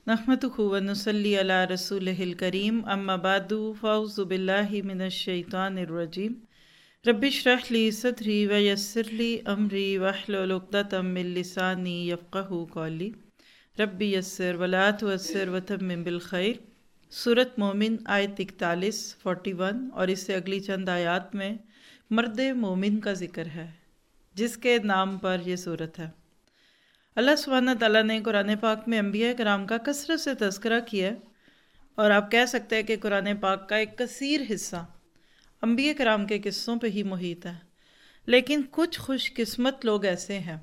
नहमदुहु व नुसल्ली अला रसूलिहिल करीम अम्मा बादु फ़अऊज़ु बिल्लाहि मिनश शैतानिर रजीम रब्बिश्रह ली सदरी व यस्सिर ली अमरी वहलुल उक़दतम मिन लिसानी यफ़क़हू क़ौली रब्बी यस्सिर व ला तुअस्सिर व तम्मिम बिल खैर। सूरत मोमिन आयत 41, 41 और इससे अगली चंद आयात में मर्द मोमिन का जिक्र है जिसके नाम पर ये सूरत है। अल्लाह सुब्हानहू तआला ने कुरान पाक में अंबिया कराम का कसरत से तज़किरा किया है और आप कह सकते हैं कि कुरान पाक का एक कसीर हिस्सा अंबिया कराम के किस्सों पे ही मुहित है। लेकिन कुछ खुशकिस्मत लोग ऐसे हैं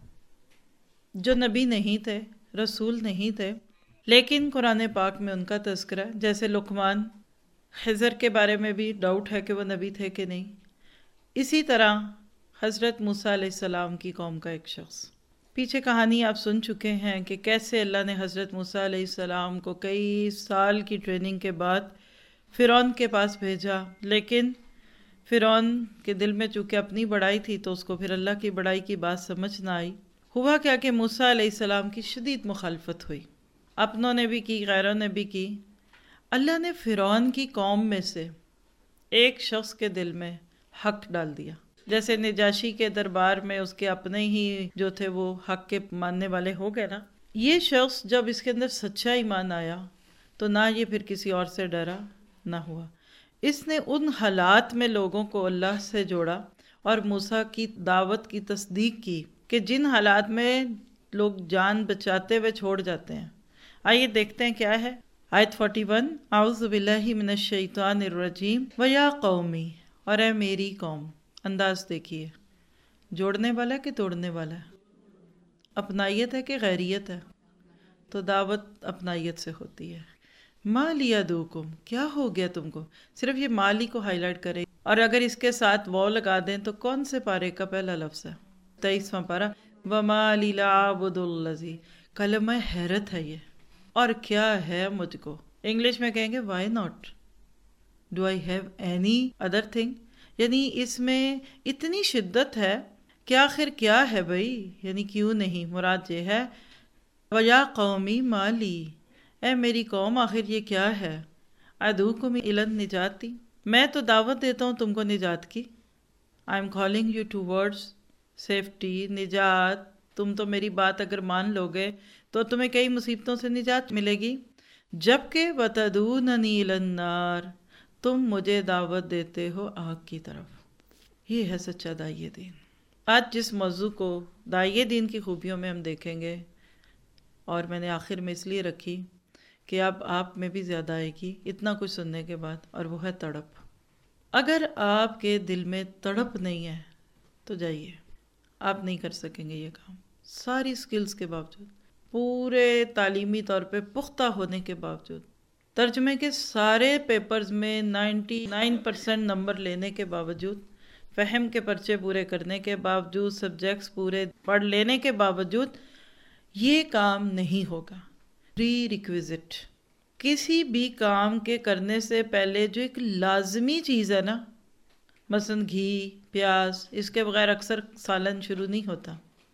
जो नबी नहीं थे, रसूल नहीं थे, लेकिन कुरान पाक में उनका तज़किरा है। जैसे लुकमान, खिज़र के बारे में भी डाउट है कि वो नबी थे कि नहीं। इसी तरह हज़रत मूसा अलैहिस्सलाम की कौम का एक शख्स, पीछे कहानी आप सुन चुके हैं कि कैसे अल्लाह ने हज़रत मूसा अलैहिस्सलाम को कई साल की ट्रेनिंग के बाद फ़िरौन के पास भेजा, लेकिन फ़िरौन के दिल में चूँकि अपनी बड़ाई थी तो उसको फिर अल्लाह की बड़ाई की बात समझ ना आई। हुआ क्या कि मूसा अलैहिस्सलाम की शदीद मुखालफत हुई, अपनों ने भी की, गैरों ने भी की। अल्लाह ने फ़िरौन की कौम में से एक शख्स के दिल में हक डाल दिया। जैसे निजाशी के दरबार में उसके अपने ही जो थे वो हक के मानने वाले हो गए ना। ये शख्स जब इसके अंदर सच्चा ईमान आया तो ना ये फिर किसी और से डरा ना हुआ। इसने उन हालात में लोगों को अल्लाह से जोड़ा और मूसा की दावत की तस्दीक की कि जिन हालात में लोग जान बचाते हुए छोड़ जाते हैं। आइए देखते हैं क्या है। आयत 41, आऊज़ु बिल्लाहि मिनश शैतानिर रजीम व या कौमी, और है मेरी कौम। अंदाज देखिए, जोड़ने वाला है कि तोड़ने वाला है, अपनाइयत है कि गैरियत है। तो दावत अपनाइयत से होती है। माँ लिया दूकुम, क्या हो गया तुमको। सिर्फ ये माली को हाईलाइट करें और अगर इसके साथ वो लगा दें तो कौन से पारे का पहला लफ्ज़ है? 23वां पारा, वमा लीलाबुदुल्लज़ी, कलमा हैरत है ये, और क्या है मुझको। इंग्लिश में कहेंगे why not, do I have any other thing, यानी इसमें इतनी शिद्दत है कि आखिर क्या है भाई, यानी क्यों नहीं। मुराद ये है वया कौमी माली, ए मेरी कौम आखिर ये क्या है। अदूकुम इलन निजाती, मैं तो दावत देता हूँ तुमको निजात की। I am calling you towards safety, निजात। तुम तो मेरी बात अगर मान लोगे तो तुम्हें कई मुसीबतों से निजात मिलेगी। जबकि वतदूननी इलन नार, तुम मुझे दावत देते हो आग की तरफ। ये है सच्चा दाइए दीन। आज जिस मौजू को दाइए दीन की खूबियों में हम देखेंगे, और मैंने आखिर में इसलिए रखी कि अब आप में भी ज़्यादा आएगी इतना कुछ सुनने के बाद, और वो है तड़प। अगर आपके दिल में तड़प नहीं है तो जाइए, आप नहीं कर सकेंगे ये काम। सारी स्किल्स के बावजूद, पूरे तालीमी तौर पे पुख्ता होने के बावजूद, तर्जमे के सारे पेपर्स में 99% नंबर लेने के बावजूद, फ़हम के पर्चे पूरे करने के बावजूद, सब्जेक्ट्स पूरे पढ़ लेने के बावजूद ये काम नहीं होगा। प्री रिक्विजिट, किसी भी काम के करने से पहले जो एक लाजमी चीज़ है ना, मसलन घी, प्याज, इसके बगैर अक्सर सालन शुरू नहीं होता।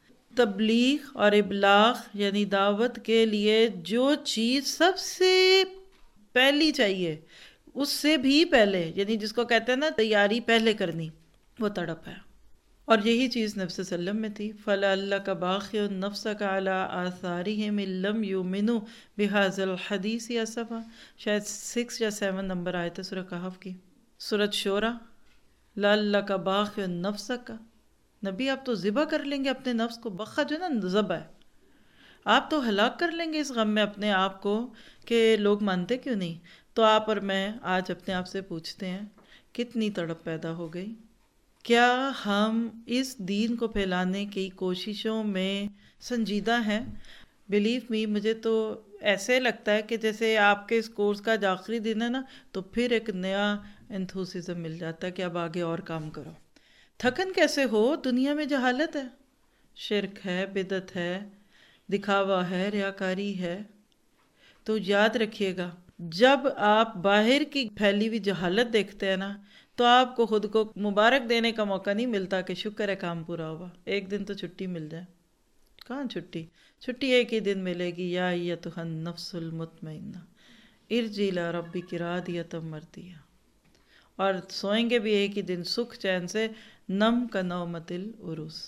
तबलीग और इबलाग यानी दावत के लिए जो चीज़ सबसे पहली चाहिए, उससे भी पहले, यानी जिसको कहते हैं ना तैयारी पहले करनी, वो तड़प है। और यही चीज़ नबी सल्लल्लाहु अलैहि वसल्लम में थी। फलअल्लाह का बाक़िउन नफ्सक अला आसारिहिम इल्लम युमिनु बिहाज़ल हदीस असफा, शायद 6 या 7 नंबर आए थे सूरह कहफ की। सूरत शोरा, लअल्लाह का बाक़िउन नफ्सक, नबी आप तो ज़िबा कर लेंगे अपने नफ्स को। बख्खा जो ना ज़ब है, आप तो हलाक कर लेंगे इस गम में अपने आप को कि लोग मानते क्यों नहीं। तो आप और मैं आज अपने आप से पूछते हैं कितनी तड़प पैदा हो गई। क्या हम इस दीन को फैलाने की कोशिशों में संजीदा हैं? बिलीव मी, मुझे तो ऐसे लगता है कि जैसे आपके इस कोर्स का जो आखिरी दिन है ना, तो फिर एक नया एंथुसिज्म मिल जाता है कि अब आगे और काम करो। थकन कैसे हो, दुनिया में जहालत है, शिरक है, बिदत है, दिखावा है, रियाकारी है। तो याद रखिएगा, जब आप बाहर की फैली हुई जहालत देखते हैं ना, तो आपको खुद को मुबारक देने का मौका नहीं मिलता कि शुक्र है काम पूरा हुआ, एक दिन तो छुट्टी मिल जाए। کہاں چھٹی؟ چھٹی ایک ہی دن ملے گی، یا ایتھا النفس المطمئنہ ارجعی الی ربک راضیۃ مرضیہ، اور سوئیں گے بھی ایک ہی دن سکھ چین سے، نم کا نومۃ العروس،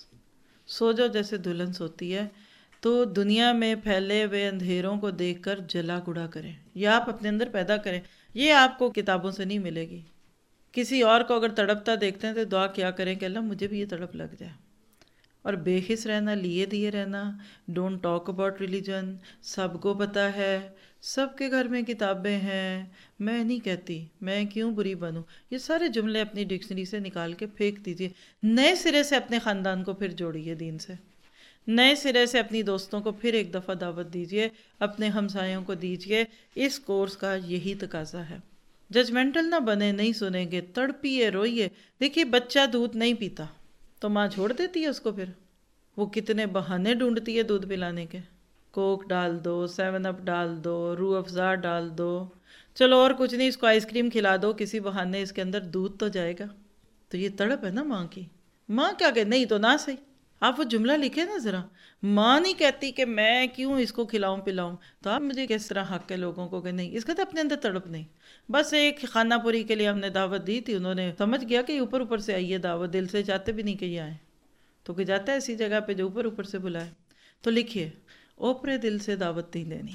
سو جاؤ جیسے دلہن سوتی ہے۔ تو دنیا میں پھیلے ہوئے اندھیروں کو دیکھ کر جلا گڑا کریں، یہ آپ اپنے اندر پیدا کریں، یہ آپ کو کتابوں سے نہیں ملے گی۔ کسی اور کو اگر تڑپتا دیکھتے ہیں تو دعا کیا کریں کہ اللہ مجھے بھی یہ تڑپ لگ جائے، اور بے حس رہنا، لیے دیے رہنا، ڈونٹ ٹاک اباؤٹ ریلیجن، سب کو پتہ ہے، سب کے گھر میں کتابیں ہیں، میں نہیں کہتی، میں کیوں بری بنوں، یہ سارے جملے اپنی ڈکشنری سے نکال کے پھینک دیجئے، نئے سرے سے اپنے خاندان کو پھر جوڑیے دین سے، نئے سرے سے اپنی دوستوں کو پھر ایک دفعہ دعوت دیجئے، اپنے ہمسایوں کو دیجئے، اس کورس کا یہی تقاضا ہے۔ ججمنٹل نہ بنے، نہیں سنیں گے، تڑپیے، روئیے۔ دیکھیے بچہ دودھ نہیں پیتا تو ماں چھوڑ دیتی ہے اس کو، پھر وہ کتنے بہانے ڈھونڈتی ہے دودھ پلانے کے، کوک ڈال دو، 7 اپ ڈال دو، روح افزا ڈال دو، چلو اور کچھ نہیں، اس کو آئس کریم کھلا دو، کسی بہانے اس کے اندر دودھ تو جائے گا۔ تو یہ تڑپ ہے نا ماں کی۔ ماں کیا کہ نہیں تو نہ صحیح، آپ وہ جملہ لکھیں نا ذرا، ماں نہیں کہتی کہ میں کیوں اس کو کھلاؤں پلاؤں، تو آپ مجھے کس طرح حق ہے لوگوں کو کہ نہیں، اس کا تو اپنے اندر تڑپ نہیں۔ بس ایک خانہ پوری کے لیے ہم نے دعوت دی تھی، انہوں نے سمجھ گیا کہ اوپر اوپر سے آئی ہے دعوت، دل سے چاہتے بھی نہیں کہ یہ آئیں، تو کہ جاتا ہے ایسی جگہ پہ جو اوپر اوپر سے بلائے۔ تو لکھیے، اوپرے دل سے دعوت نہیں دینی،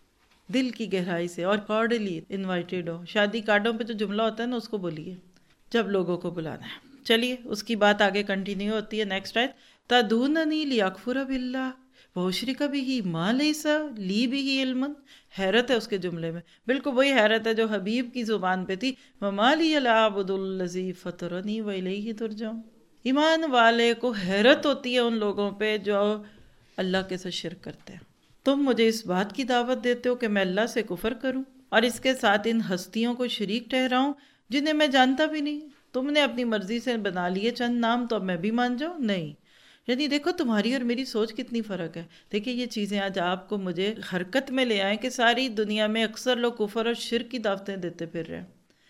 دل کی گہرائی سے، اور کارڈلی انوائٹیڈ ہو۔ شادی کارڈوں پہ جو جملہ ہوتا ہے نا اس کو بولیے جب لوگوں کو بلانا ہے۔ چلیے اس کی بات آگے کنٹینیو ہوتی ہے، نیکسٹ آیت، تدعوننی لیکفر باللہ واشرک بہ ما لیس لی بہ علم۔ حیرت ہے اس کے جملے میں، بالکل وہی حیرت ہے جو حبیب کی زبان پہ تھی، وما لی لا اعبد الذی فطرنی والیہ ترجعون۔ ایمان والے کو حیرت ہوتی ہے ان لوگوں پہ جو اللہ کے ساتھ شرک کرتے ہیں۔ تم مجھے اس بات کی دعوت دیتے ہو کہ میں اللہ سے کفر کروں اور اس کے ساتھ ان ہستیوں کو شریک ٹھہراؤں جنہیں میں جانتا بھی نہیں۔ تم نے اپنی مرضی سے بنا لیے چند نام، تو اب میں بھی مان جاؤں؟ نہیں۔ یعنی دیکھو تمہاری اور میری سوچ کتنی فرق ہے۔ دیکھیں یہ چیزیں آج آپ کو مجھے حرکت میں لے آئیں کہ ساری دنیا میں اکثر لوگ کفر اور شرک کی دعوتیں دیتے پھر رہے ہیں،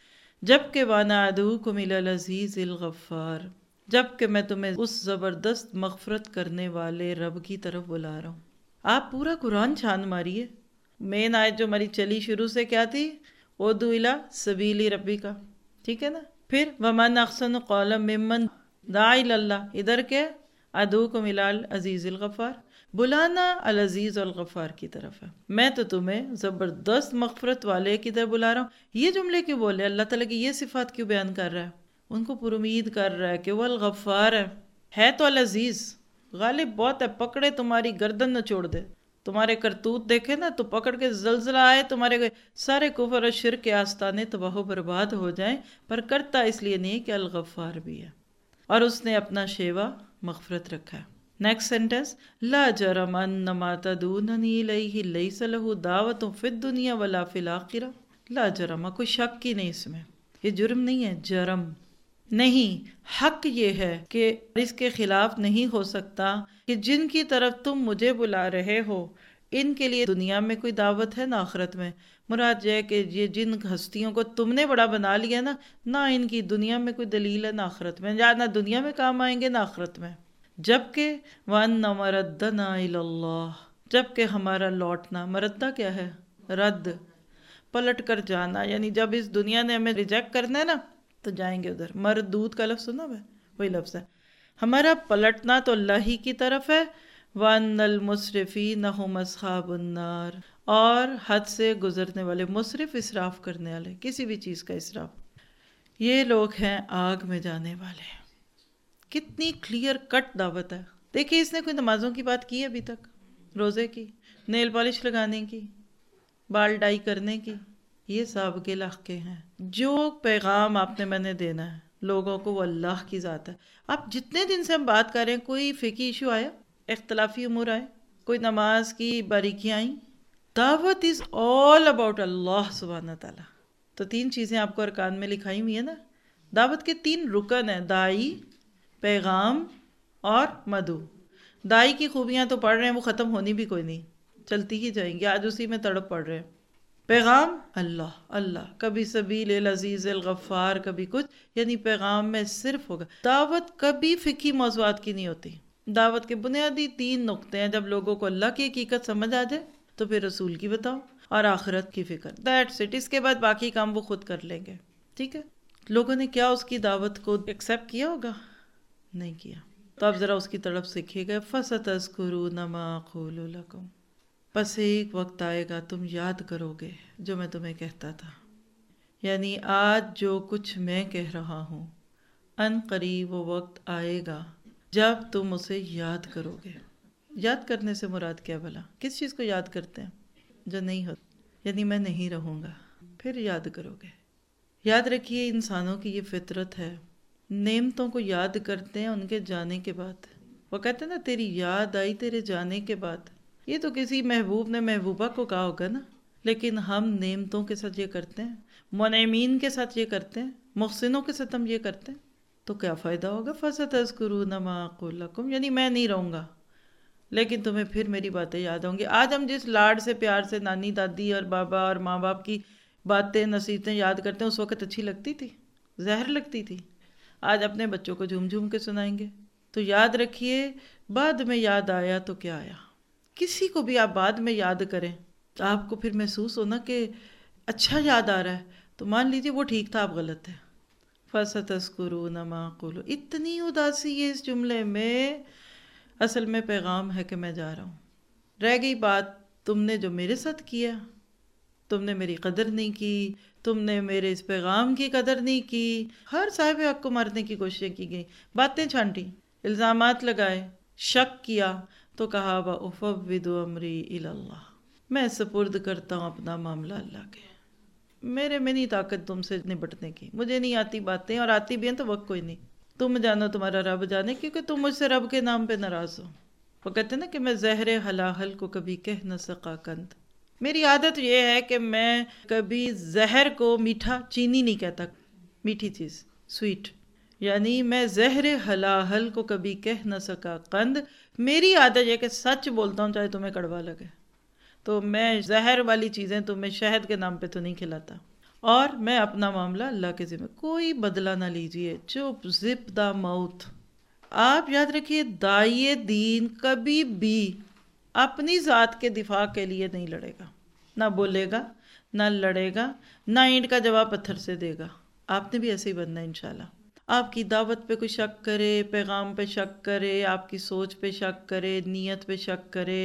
جبکہ وانا ادعوکم الی العزیز الغفار، جبکہ میں تمہیں اس زبردست مغفرت کرنے والے رب کی طرف بلا رہا ہوں۔ آپ پورا قرآن چھان ماریے، مین آیت جو ہماری چلی شروع سے کیا تھی، ادعو الی سبیل ربک، ٹھیک ہے نا؟ پھر ومن احسن قولا ممن دعا الی اللہ، ادھر کیا ادعوکم الی العزیز الغفار، بلانا العزیز الغفار کی طرف ہے۔ میں تو تمہیں زبردست مغفرت والے کی طرف بلا رہا ہوں۔ یہ جملے کیوں بولے؟ اللہ تعالیٰ کی یہ صفات کیوں بیان کر رہا ہے؟ ان کو پر امید کر رہا ہے کہ وہ الغفار ہے تو العزیز، غالب بہت ہے، پکڑے تمہاری گردن نہ چھوڑ دے۔ تمہارے کرتوت دیکھے نا تو پکڑ کے زلزلہ آئے، تمہارے سارے کفر اور شرک کے آستانے تباہ و برباد ہو جائیں، پر کرتا اس لیے نہیں کہ الغفار بھی ہے، اور اس نے اپنا شیوا مغفرت رکھا ہے۔ نیکسٹ سینٹنس، لا جرم ان ما تدعوننی الیہ لیس لہ دعوت فی الدنیا ولا فی الآخرہ۔ لا جرم، کوئی شک ہی نہیں اس میں، یہ جرم نہیں ہے، جرم نہیں، حق یہ ہے کہ اس کے خلاف نہیں ہو سکتا کہ جن کی طرف تم مجھے بلا رہے ہو ان کے لیے دنیا میں کوئی دعوت ہے نہ آخرت میں۔ مراد یہ ہے کہ یہ جن ہستیوں کو تم نے بڑا بنا لیا نا، نہ ان کی دنیا میں کوئی دلیل ہے نہ آخرت میں، یا نہ دنیا میں کام آئیں گے نہ آخرت میں۔ جبکہ وَأَنَّ مَرَدَّنَا إِلَى اللَّهِ، جبکہ ہمارا لوٹنا، مردہ کیا ہے؟ رد، پلٹ کر جانا، یعنی جب اس دنیا نے ہمیں ریجیکٹ کرنا ہے نا تو جائیں گے ادھر۔ مردود کا لفظ سنا ہے، وہی لفظ ہے۔ ہمارا پلٹنا تو اللہ ہی کی طرف ہے۔ وَأَنَّ الْمُسْرِفِينَ هُمْ أَصْحَابُ النَّارِ، اور حد سے گزرنے والے، مصرف اسراف کرنے والے، کسی بھی چیز کا اسراف، یہ لوگ ہیں آگ میں جانے والے۔ کتنی کلیئر کٹ دعوت ہے۔ دیکھیے اس نے کوئی نمازوں کی بات کی ابھی تک، روزے کی، نیل پالش لگانے کی، بال ڈائی کرنے کی، یہ سب کے لاحقے ہیں۔ جو پیغام آپ نے میں نے دینا ہے لوگوں کو وہ اللہ کی ذات ہے۔ آپ جتنے دن سے ہم بات کر رہے ہیں، کوئی فقہی ایشو آیا، اختلافی امور آئے، کوئی نماز کی باریکیاں آئیں، دعوت از آل اباؤٹ اللہ سبحانہ تعالیٰ۔ تو 3 چیزیں آپ کو ارکان میں لکھائی ہوئی ہیں نا، دعوت کے 3 رکن ہیں، دائی، پیغام اور مدعو۔ دائی کی خوبیاں تو پڑھ رہے ہیں، وہ ختم ہونی بھی کوئی نہیں، چلتی ہی جائیں گی، آج اسی میں تڑپ پڑھ رہے ہیں۔ پیغام اللہ اللہ، کبھی سبیل العزیز الغفار، کبھی کچھ، یعنی پیغام میں صرف ہوگا۔ دعوت کبھی فقہی موضوعات کی نہیں ہوتی، دعوت کے بنیادی 3 نقطے ہیں. جب لوگوں کو اللہ کی حقیقت سمجھ آ جائے تو پھر رسول کی بتاؤ اور آخرت کی فکر. That's it. اس کے بعد باقی کام وہ خود کر لیں گے. ٹھیک ہے. لوگوں نے کیا اس کی دعوت کو ایکسیپٹ کیا ہوگا؟ نہیں کیا. تو اب ذرا اس کی طرف سیکھیے گا. فَسَتَذْكُرُونَ مَا أَقُولُ لَكُمْ، پس ایک وقت آئے گا تم یاد کرو گے جو میں تمہیں کہتا تھا. یعنی آج جو کچھ میں کہہ رہا ہوں ان قریب وہ وقت آئے گا جب تم اسے یاد کرو گے. یاد کرنے سے مراد کیا بھلا؟ کس چیز کو یاد کرتے ہیں؟ جو نہیں ہوتا. یعنی میں نہیں رہوں گا پھر یاد کرو گے. یاد رکھیے انسانوں کی یہ فطرت ہے، نعمتوں کو یاد کرتے ہیں ان کے جانے کے بعد. وہ کہتے ہیں نا تیری یاد آئی تیرے جانے کے بعد. یہ تو کسی محبوب نے محبوبہ کو کہا ہوگا نا، لیکن ہم نعمتوں کے ساتھ یہ کرتے ہیں، منعمین کے ساتھ یہ کرتے ہیں، محسنوں کے ساتھ ہم یہ کرتے ہیں. تو کیا فائدہ ہوگا؟ فَسَتَذْكُرُونَ مَا أَقُولُ لَكُمْ، یعنی میں نہیں رہوں گا لیکن تمہیں پھر میری باتیں یاد ہوں گی. آج ہم جس لاڈ سے پیار سے نانی دادی اور بابا اور ماں باپ کی باتیں نصیحتیں یاد کرتے ہیں، اس وقت اچھی لگتی تھی، زہر لگتی تھی. آج اپنے بچوں کو جھوم جھوم کے سنائیں گے. تو یاد رکھیے بعد میں یاد آیا تو کیا آیا. کسی کو بھی آپ بعد میں یاد کریں تو آپ کو پھر محسوس ہونا کہ اچھا یاد آ رہا ہے تو مان لیجیے وہ ٹھیک تھا، آپ غلط ہیں. فَسَتَذْكُرُونَ مَا أَقُولُ. اتنی اداسی ہے اس جملے میں، اصل میں پیغام ہے کہ میں جا رہا ہوں. رہ گئی بات تم نے جو میرے ساتھ کیا، تم نے میری قدر نہیں کی، تم نے میرے اس پیغام کی قدر نہیں کی. ہر صاحب حق کو مارنے کی کوششیں کی گئی، باتیں چھانٹی، الزامات لگائے، شک کیا. تو کہا وَأُفَوِّضُ أَمْرِي إِلَى اللَّهِ، میں سپرد کرتا ہوں اپنا معاملہ اللہ کے. میرے میں نہیں طاقت تم سے نپٹنے کی، مجھے نہیں آتی باتیں، اور آتی بھی ہیں تو وقت کوئی نہیں. تم جانو تمہارا رب جانے، کیونکہ تم مجھ سے رب کے نام پہ ناراض ہو. وہ کہتے ہیں نا کہ میں زہر حلاحل کو کبھی کہہ نہ سکا کند. میری عادت یہ ہے کہ میں کبھی زہر کو میٹھا، چینی نہیں کہتا، میٹھی چیز سویٹ، یعنی میں زہر حلاحل کو کبھی کہہ نہ سکا قند. میری عادت یہ کہ سچ بولتا ہوں چاہے تمہیں کڑوا لگے. تو میں زہر والی چیزیں تمہیں شہد کے نام پہ تو نہیں کھلاتا. اور میں اپنا معاملہ اللہ کے ذمہ، کوئی بدلہ نہ لیجئے. چپ زپ دا موت. آپ یاد رکھیے داعی دین کبھی بھی اپنی ذات کے دفاع کے لیے نہیں لڑے گا، نہ بولے گا، نہ لڑے گا، نہ اینٹ کا جواب پتھر سے دے گا. آپ نے بھی ایسے ہی بننا ہے انشاءاللہ. آپ کی دعوت پہ کوئی شک کرے، پیغام پہ شک کرے، آپ کی سوچ پہ شک کرے، نیت پہ شک کرے،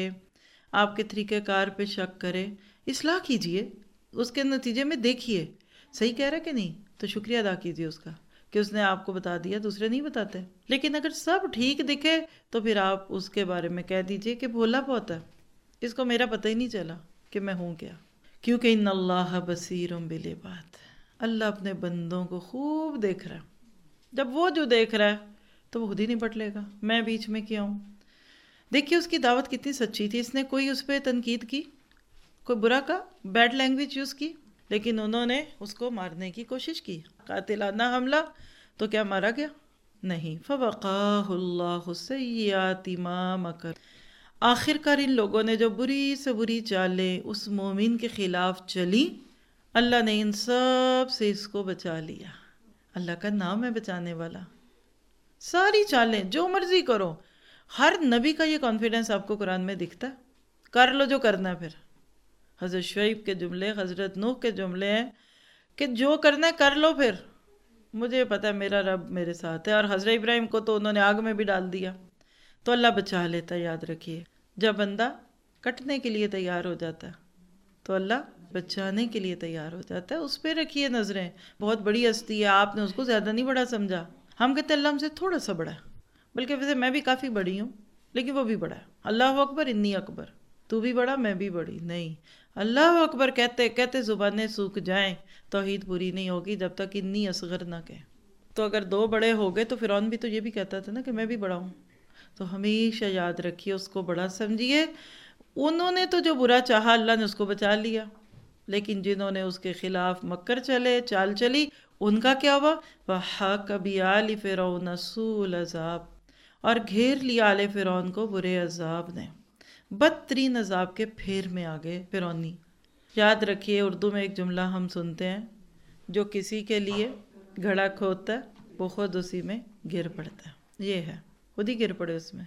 آپ کے طریقہ کار پہ شک کرے، اصلاح کیجئے. اس کے نتیجے میں دیکھیے صحیح کہہ رہا ہے کہ نہیں، تو شکریہ ادا کیجئے اس کا کہ اس نے آپ کو بتا دیا، دوسرے نہیں بتاتے. لیکن اگر سب ٹھیک دکھے تو پھر آپ اس کے بارے میں کہہ دیجئے کہ بھولا بہت ہے، اس کو میرا پتہ ہی نہیں چلا کہ میں ہوں کیا. کیونکہ ان اللہ بصیر بالعباد، اللہ اپنے بندوں کو خوب دیکھ رہا ہے. جب وہ جو دیکھ رہا ہے تو وہ خود ہی نپٹ لے گا. میں بیچ میں کیا ہوں؟ دیکھیے اس کی دعوت کتنی سچی تھی. اس نے کوئی اس پہ تنقید کی، کوئی برا کہا، بیڈ لینگویج یوز کی، لیکن انہوں نے اس کو مارنے کی کوشش کی. قاتلانہ حملہ، تو کیا مارا گیا؟ نہیں. فَوَقَاهُ اللَّهُ سَيِّئَاتِ مَا مَكَرَ. آخر کار ان لوگوں نے جو بری سے بری چالیں اس مومن کے خلاف چلی، اللہ نے ان سب سے اس کو بچا لیا. اللہ کا نام ہے بچانے والا. ساری چالیں جو مرضی کرو، ہر نبی کا یہ کانفیڈنس آپ کو قرآن میں دکھتا ہے. کر لو جو کرنا ہے. پھر حضرت شعیب کے جملے، حضرت نوح کے جملے ہیں کہ جو کرنا ہے کر لو، پھر مجھے پتا ہے میرا رب میرے ساتھ ہے. اور حضرت ابراہیم کو تو انہوں نے آگ میں بھی ڈال دیا. تو اللہ بچا لیتا ہے. یاد رکھیے جب بندہ کٹنے کے لیے تیار ہو جاتا ہے تو اللہ بچانے کے لیے تیار ہو جاتا ہے. اس پہ رکھیے نظریں. بہت بڑی ہستی ہے، آپ نے اس کو زیادہ نہیں بڑا سمجھا. ہم کہتے ہیں اللہ ہم سے تھوڑا سا بڑا ہے، بلکہ ویسے میں بھی کافی بڑی ہوں لیکن وہ بھی بڑا ہے. اللہ اکبر انی اکبر. تو بھی بڑا میں بھی بڑی. نہیں، اللہ اکبر کہتے کہتے زبانیں سوکھ جائیں، توحید پوری نہیں ہوگی جب تک انی اصغر نہ کہے. تو اگر 2 بڑے ہو گئے تو فرعون بھی تو یہ بھی کہتا تھا نا کہ میں بھی بڑا ہوں. تو ہمیشہ یاد رکھیے اس کو بڑا سمجھیے. انہوں نے تو جو برا چاہا اللہ نے اس کو بچا لیا، لیکن جنہوں نے اس کے خلاف مکر چلے، چال چلی، ان کا کیا ہوا؟ وَحَاقَ بِآلِ فِرْعَوْنَ سُوءُ الْعَذَابِ. اور گھیر لیا آل فرعون کو برے عذاب نے. بدترین عذاب کے پھیر میں آگئے فرعونی. یاد رکھیے اردو میں ایک جملہ ہم سنتے ہیں، جو کسی کے لیے گھڑا کھودتا ہے وہ خود اسی میں گر پڑتا ہے. یہ ہے، خود ہی گر پڑے اس میں.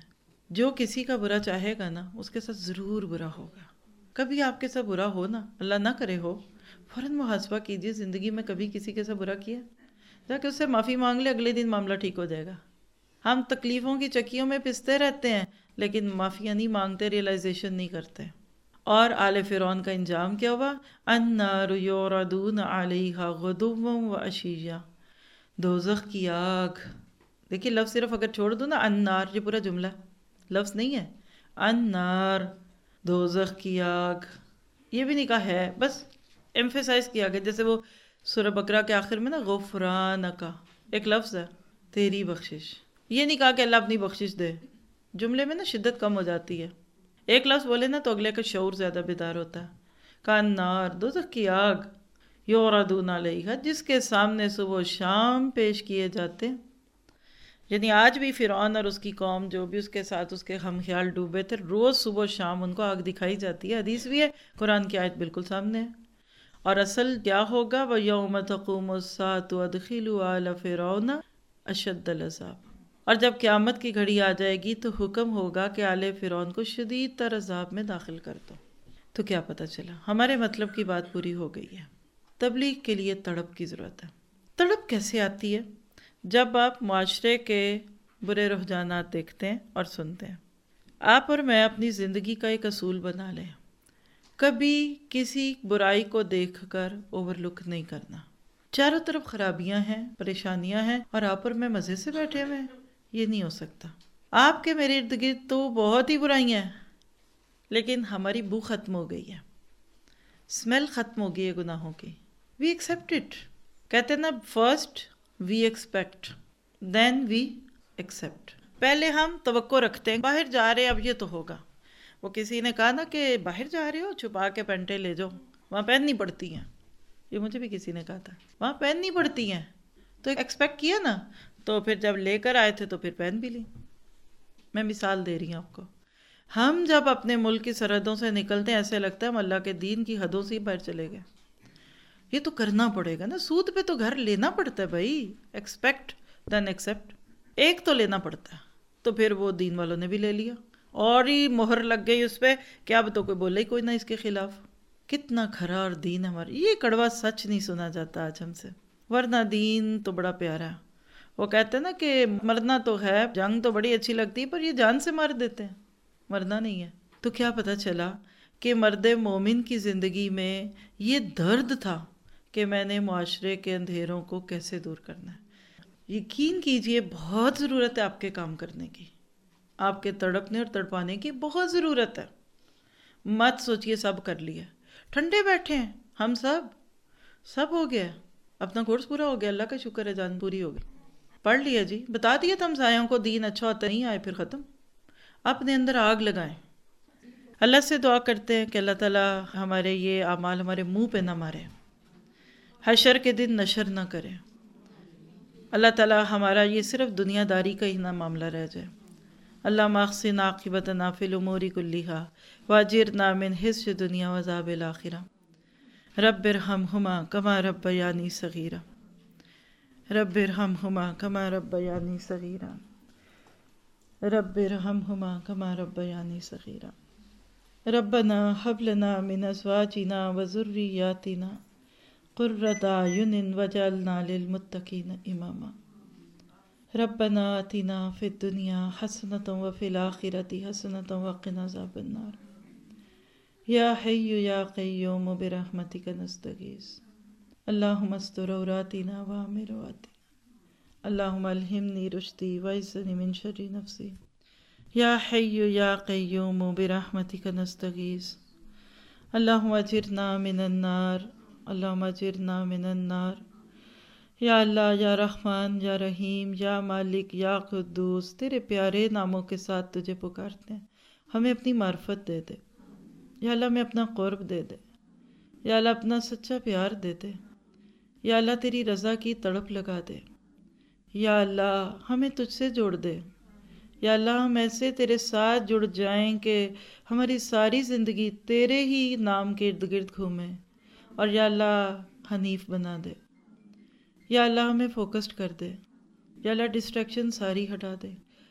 جو کسی کا برا چاہے گا نا اس کے ساتھ ضرور برا ہوگا. کبھی آپ کے ساتھ برا ہو نا، اللہ نہ کرے ہو، فوراً محاسبہ کیجئے زندگی میں کبھی کسی کے ساتھ برا کیا، تاکہ اس سے معافی مانگ لے، اگلے دن معاملہ ٹھیک ہو جائے گا. ہم تکلیفوں کی چکیوں میں پستے رہتے ہیں لیکن معافیاں نہیں مانگتے، ریئلائزیشن نہیں کرتے. اور آل فرعون کا انجام کیا ہوا؟ النار یعرضون علیہا غدوا وعشیا، دوزخ کی آگ. دیکھیے لفظ صرف اگر چھوڑ دو نا، النار، یہ پورا جملہ ہے، لفظ نہیں ہے. النار، دوزخ کی آگ، یہ بھی نہیں کہا ہے، بس ایمفیسائز کیا گیا. جیسے وہ سورہ بقرہ کے آخر میں نا غفرانک، ایک لفظ ہے، تیری بخشش. یہ نہیں کہا کہ اللہ اپنی بخشش دے. جملے میں نا شدت کم ہو جاتی ہے. ایک لفظ بولے نا تو اگلے کا شعور زیادہ بیدار ہوتا ہے. النار، دوزخ کی آگ، یعرضون علیہا، جس کے سامنے صبح و شام پیش کیے جاتے ہیں. یعنی آج بھی فرعون اور اس کی قوم جو بھی اس کے ساتھ اس کے ہم خیال ڈوبے تھے، روز صبح و شام ان کو آگ دکھائی جاتی ہے. حدیث بھی ہے، قرآن کی آیت بالکل سامنے ہے. اور اصل کیا ہوگا؟ وَيَوْمَ تَقُومُ السَّاعَةُ أَدْخِلُوا آلَ فِرْعَوْنَ أَشَدَّ الْعَذَابِ. اور جب قیامت کی گھڑی آ جائے گی تو حکم ہوگا کہ آل فرعون کو شدید تر عذاب میں داخل کر دو. تو کیا پتہ چلا؟ ہمارے مطلب کی بات پوری ہو گئی ہے. تبلیغ کے لیے تڑپ کی ضرورت ہے. تڑپ کیسے آتی ہے؟ جب آپ معاشرے کے برے رجحانات دیکھتے ہیں اور سنتے ہیں. آپ اور میں اپنی زندگی کا ایک اصول بنا لیں، کبھی کسی برائی کو دیکھ کر اوور لک نہیں کرنا. چاروں طرف خرابیاں ہیں، پریشانیاں ہیں، اور آپ اور میں مزے سے بیٹھے ہوئے ہیں. یہ نہیں ہو سکتا. آپ کے میرے ارد گرد تو بہت ہی برائیاں ہیں، لیکن ہماری بو ختم ہو گئی ہے، اسمیل ختم ہو گئی ہے گناہوں کی. We accept it. کہتے ہیں نا، first we expect then we accept. پہلے ہم توقع رکھتے ہیں، باہر جا رہے اب یہ تو ہوگا. وہ کسی نے کہا نا کہ باہر جا رہے ہو چھپا کے پینٹیں لے جاؤ، وہاں پہننی پڑتی ہیں. یہ مجھے بھی کسی نے کہا تھا، وہاں پہننی پڑتی ہیں. تو ایکسپیکٹ کیا نا، تو پھر جب لے کر آئے تھے تو پھر پہن بھی لی. میں مثال دے رہی ہوں آپ کو. ہم جب اپنے ملک کی سرحدوں سے نکلتے ہیں ایسے لگتا ہے ہم اللہ کے دین کی حدوں سے ہی باہر چلے گئے. یہ تو کرنا پڑے گا نا، سود پہ تو گھر لینا پڑتا ہے بھائی. Expect then accept. ایک تو لینا پڑتا ہے، تو پھر وہ دین والوں نے بھی لے لیا اور ہی مہر لگ گئی اس پہ کہ اب تو کوئی بولے ہی کوئی نہ اس کے خلاف. کتنا کھرا اور دین ہمارا. یہ کڑوا سچ نہیں سنا جاتا آج ہم سے، ورنہ دین تو بڑا پیارا ہے. وہ کہتے ہیں نا کہ مرنا تو ہے، جنگ تو بڑی اچھی لگتی ہے، پر یہ جان سے مار دیتے ہیں، مرنا نہیں ہے. تو کیا پتہ چلا کہ مرد مومن کی زندگی میں یہ درد تھا کہ میں نے معاشرے کے اندھیروں کو کیسے دور کرنا ہے. یقین کیجئے بہت ضرورت ہے آپ کے کام کرنے کی، آپ کے تڑپنے اور تڑپانے کی بہت ضرورت ہے. مت سوچئے سب کر لیا، ٹھنڈے بیٹھے ہیں ہم سب ہو گیا، اپنا کورس پورا ہو گیا، اللہ کا شکر ہے، جان پوری ہو گئی، پڑھ لیا جی، بتا دیا تھا ہمسایوں کو دین اچھا ہوتا نہیں، آئے پھر ختم. اپنے اندر آگ لگائیں. اللہ سے دعا کرتے ہیں کہ اللہ تعالیٰ ہمارے یہ اعمال ہمارے منہ پہ نہ مارے، حشر کے دن نشر نہ کرے. اللہ تعالیٰ ہمارا یہ صرف دنیا داری کا ہی نہ معاملہ رہ جائے. اللہم احسن عاقبتنا فی الامور کلہا واجرنا من خزی الدنیا وعذاب الآخرہ. رب ارحمہما کما ربیانی صغیرا. رب ارحمہما کما ربیانی صغیرا. رب ارحمہما کما ربیانی صغیرا. ربنا ہب لنا من ازواجنا وذریاتنا قرۃ اعین واجعلنا للمتقین اماما. ربنا آتنا فی الدنیا حسنۃ وفی الآخرۃ حسنۃ وقنا عذاب النار. یا حی یا قیوم برحمتک نستغیث. اللہم استر عوراتنا وآمن رواتنا. اللہم الہمنی رشدی وعصمنی من شر نفسی. یا حی یا قیوم برحمتک نستغیث. اللہم اجرنا من النار. اللہم اجرنا من النار. یا اللہ، یا رحمان، یا رحیم، یا مالک، یا قدوس، تیرے پیارے ناموں کے ساتھ تجھے پکارتے ہیں. ہمیں اپنی معرفت دے دے یا اللہ، ہمیں اپنا قرب دے دے یا اللہ، اپنا سچا پیار دے دے یا اللہ، تیری رضا کی تڑپ لگا دے یا اللہ، ہمیں تجھ سے جوڑ دے یا اللہ. ہم ایسے تیرے ساتھ جڑ جائیں کہ ہماری ساری زندگی تیرے ہی نام کے ارد گرد گھومیں. اور یا اللہ، حنیف بنا دے یا اللہ، ہمیں فوکسڈ کر دے یا اللہ، ڈسٹریکشن ساری ہٹا دے.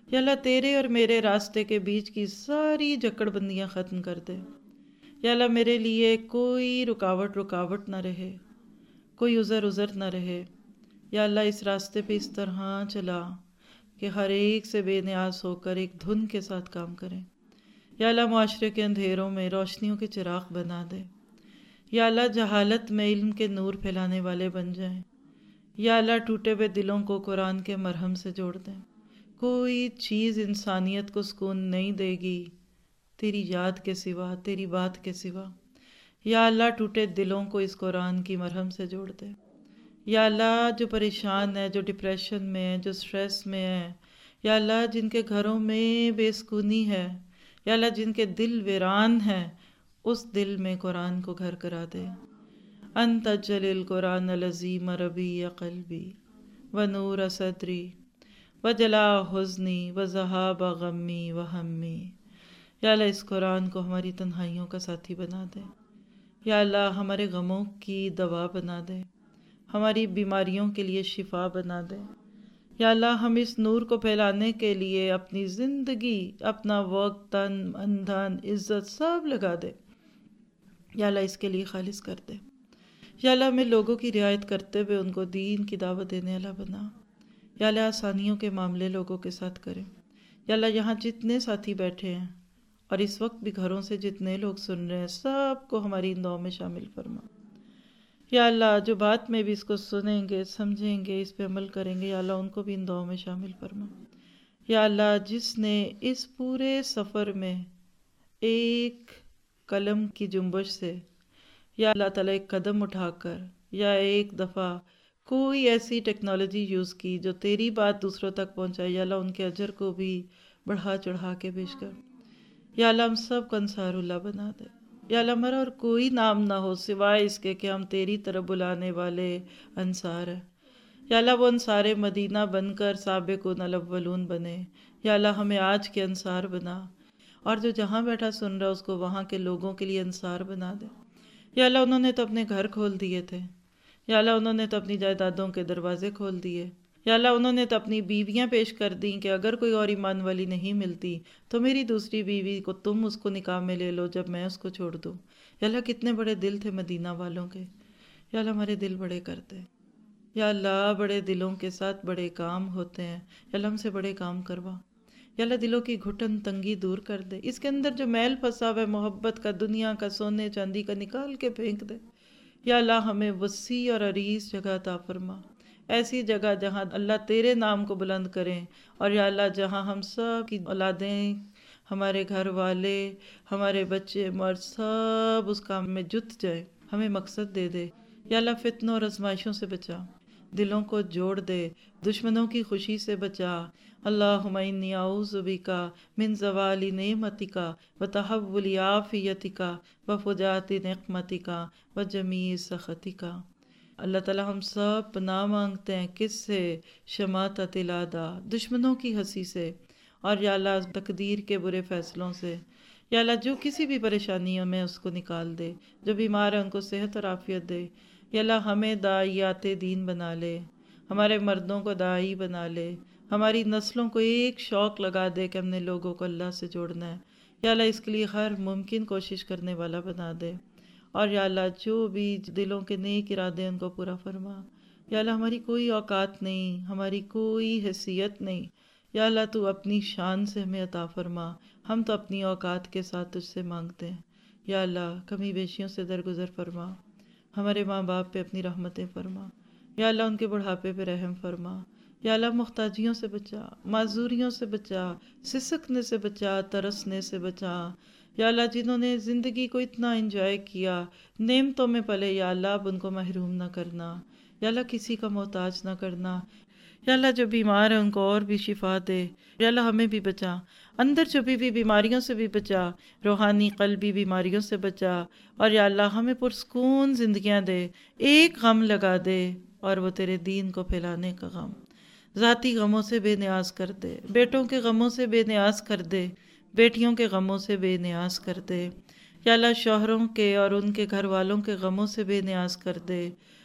یا اللہ تیرے اور میرے راستے کے بیچ کی ساری جکڑ بندیاں ختم کر دے۔ یا اللہ میرے لیے کوئی رکاوٹ نہ رہے، کوئی عذر نہ رہے۔ یا اللہ اس راستے پہ اس طرح چلا کہ ہر ایک سے بے نیاز ہو کر ایک دھن کے ساتھ کام کریں۔ یا اللہ معاشرے کے اندھیروں میں روشنیوں کے چراغ بنا دے۔ یا اللہ جہالت میں علم کے نور پھیلانے والے بن جائیں۔ یا اللہ ٹوٹے ہوئے دلوں کو قرآن کے مرہم سے جوڑ دیں۔ کوئی چیز انسانیت کو سکون نہیں دے گی تیری یاد کے سوا، تیری بات کے سوا۔ یا اللہ ٹوٹے دلوں کو اس قرآن کی مرہم سے جوڑ دے۔ یا اللہ جو پریشان ہے، جو ڈپریشن میں ہے، جو سٹریس میں ہے، یا اللہ جن کے گھروں میں بے سکونی ہے، یا اللہ جن کے دل ویران ہیں، اس دل میں قرآن کو گھر کرا دے۔ انت اجل القرآن العظیم ربیع قلبی ونور صدری وجلاء حزنی وذہاب غمی وہمی۔ یا اللہ اس قرآن کو ہماری تنہائیوں کا ساتھی بنا دے۔ یا اللہ ہمارے غموں کی دوا بنا دے، ہماری بیماریوں کے لیے شفا بنا دے۔ یا اللہ ہم اس نور کو پھیلانے کے لیے اپنی زندگی، اپنا وقت، تن، من، دھن، عزت سب لگا دے۔ یا اللہ اس کے لیے خالص کر دے۔ یا اللہ ہمیں لوگوں کی رعایت کرتے ہوئے ان کو دین کی دعوت دینے والا بنا۔ یا اللہ آسانیوں کے معاملے لوگوں کے ساتھ کریں۔ یا اللہ یہاں جتنے ساتھی بیٹھے ہیں اور اس وقت بھی گھروں سے جتنے لوگ سن رہے ہیں، سب کو ہماری ان دعاؤں میں شامل فرما۔ یا اللہ جو بات میں بھی اس کو سنیں گے، سمجھیں گے، اس پہ عمل کریں گے، یا اللہ ان کو بھی ان دعاؤں میں شامل فرما۔ یا اللہ جس نے اس پورے سفر میں ایک قلم کی جنبش سے، یا اللہ تعالیٰ ایک قدم اٹھا کر، یا ایک دفعہ کوئی ایسی ٹیکنالوجی یوز کی جو تیری بات دوسروں تک پہنچائے، یا اللہ ان کے اجر کو بھی بڑھا چڑھا کے پیش کر۔ یا اللہ ہم سب کو انصار اللہ بنا دے۔ یا اللہ ہمارا اور کوئی نام نہ ہو سوائے اس کے کہ ہم تیری طرف بلانے والے انصار ہیں۔ یا اللہ وہ انصار مدینہ بن کر سابقون الاولون بنے۔ یا اللہ ہمیں آج کے انصار بنا، اور جو جہاں بیٹھا سن رہا اس کو وہاں کے لوگوں کے لیے انصار بنا دے۔ یا اللہ انہوں نے تو اپنے گھر کھول دیے تھے، یا اللہ انہوں نے تو اپنی جائیدادوں کے دروازے کھول دیے، یا اللہ انہوں نے تو اپنی بیویاں پیش کر دیں کہ اگر کوئی اور ایمان والی نہیں ملتی تو میری دوسری بیوی کو تم اس کو نکاح میں لے لو جب میں اس کو چھوڑ دوں۔ یا اللہ کتنے بڑے دل تھے مدینہ والوں کے۔ یا اللہ ہمارے دل بڑے کرتے۔ یا اللہ بڑے دلوں کے ساتھ بڑے کام ہوتے ہیں، یا اللہ ہم سے بڑے کام کروا۔ یا اللہ دلوں کی گھٹن تنگی دور کر دے، اس کے اندر جو میل پھنسا ہوا ہے محبت کا، دنیا کا، سونے چاندی کا، نکال کے پھینک دے۔ یا اللہ ہمیں وسیع اور عریض جگہ عطا فرما، ایسی جگہ جہاں اللہ تیرے نام کو بلند کریں، اور یا اللہ جہاں ہم سب کی اولادیں، ہمارے گھر والے، ہمارے بچے مرد سب اس کام میں جت جائیں، ہمیں مقصد دے دے۔ یا اللہ فتنوں اور آزمائشوں سے بچا، دلوں کو جوڑ دے، دشمنوں کی خوشی سے بچا۔ اللہم انی اعوذ بک من زوال نعمتک وتحول عافیتک وفجاءت نقمتک وجمیع سخطک۔ اللہ تعالیٰ ہم سب پناہ مانگتے ہیں کس سے؟ شماتت الاعداء، دشمنوں کی ہنسی سے، اور یا اللہ تقدیر کے برے فیصلوں سے۔ یا اللہ جو کسی بھی پریشانیوں میں اس کو نکال دے، جو بیمار ہے ان کو صحت اور عافیت دے۔ یا اللہ ہمیں داعیات دین بنا لے، ہمارے مردوں کو داعی بنا لے، ہماری نسلوں کو ایک شوق لگا دے کہ ہم نے لوگوں کو اللہ سے جوڑنا ہے۔ یا اللہ اس کے لیے ہر ممکن کوشش کرنے والا بنا دے، اور یا اللہ جو بھی دلوں کے نیک ارادے ان کو پورا فرما۔ یا اللہ ہماری کوئی اوقات نہیں، ہماری کوئی حیثیت نہیں، یا اللہ تو اپنی شان سے ہمیں عطا فرما، ہم تو اپنی اوقات کے ساتھ تجھ سے مانگتے ہیں۔ یا اللہ کمی بیشیوں سے درگزر فرما، ہمارے ماں باپ پہ اپنی رحمتیں فرما، یا اللہ ان کے بڑھاپے پہ رحم فرما۔ یا اللہ محتاجیوں سے بچا، معذوریوں سے بچا، سسکنے سے بچا، ترسنے سے بچا۔ یا اللہ جنہوں نے زندگی کو اتنا انجوائے کیا، نعمتوں میں پلے، یا اللہ اب ان کو محروم نہ کرنا، یا اللہ کسی کا محتاج نہ کرنا۔ یا اللہ جو بیمار ہیں ان کو اور بھی شفا دے، یا اللہ ہمیں بھی بچا، اندر چھپی ہوئی بیماریوں سے بھی بچا، روحانی قلبی بیماریوں سے بچا، اور یا اللہ ہمیں پرسکون زندگیاں دے، ایک غم لگا دے اور وہ تیرے دین کو پھیلانے کا غم۔ ذاتی غموں سے بے نیاز کر دے، بیٹوں کے غموں سے بے نیاز کر دے، بیٹیوں کے غموں سے بے نیاز کر دے۔ یا اللہ شوہروں کے اور ان کے گھر والوں کے غموں سے بے نیاز کر دے،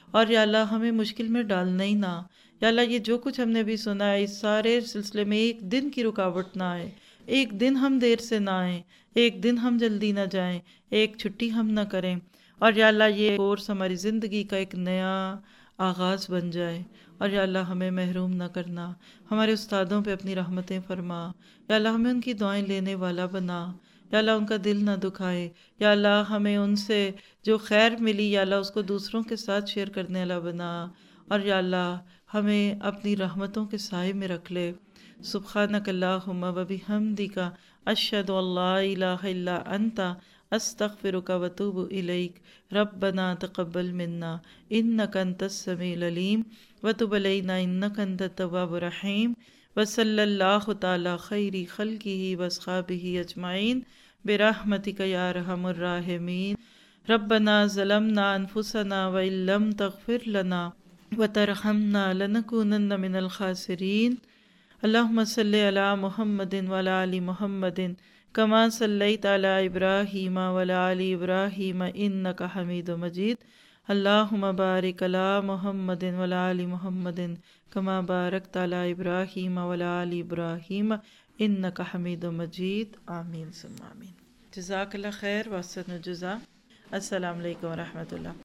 اور یا اللہ ہمیں مشکل میں ڈالنا ہی نہ۔ یا اللہ یہ جو کچھ ہم نے ابھی سنا ہے اس سارے سلسلے میں ایک دن کی رکاوٹ نہ آئے، ایک دن ہم دیر سے نہ آئیں، ایک دن ہم جلدی نہ جائیں، ایک چھٹی ہم نہ کریں، اور یا اللہ یہ کورس ہماری زندگی کا ایک نیا آغاز بن جائے، اور یا اللہ ہمیں محروم نہ کرنا۔ ہمارے استادوں پہ اپنی رحمتیں فرما، یا اللہ ہمیں ان کی دعائیں لینے والا بنا، یا اللہ ان کا دل نہ دکھائے، یا اللہ ہمیں ان سے جو خیر ملی یا اللہ اس کو دوسروں کے ساتھ شیئر کرنے والا بنا، اور یا اللہ ہمیں اپنی رحمتوں کے سائے میں رکھ لے۔ سبحانک اللہم و بحمدک، اشہد ان لا الہ الا انت، استغفرک و اتوب الیک۔ ربنا تقبل منا انک انت السمیع العلیم وتب علینا انک انت التواب الرحیم، وصلی اللہ تعالی خیر خلقہ واصحابہ اجمعین برحمتک یا ارحم الراحمین۔ ربنا ظلمنا انفسنا وان لم تغفر لنا وترحمنا لنکونن من الخاسرین۔ اللہم صلی علی محمد وعلی آل محمد کما صلیت علی ابراہیم وعلی آل ابراہیم انک حمید مجید۔ اللہم بارک علی محمد وعلی آل محمد کما بارکت علی ابراہیم وعلی آل ابراہیم انک حمید مجید۔ آمین ثم آمین۔ جزاک اللہ خیر واحسن الجزا۔ السلام علیکم ورحمۃ اللہ۔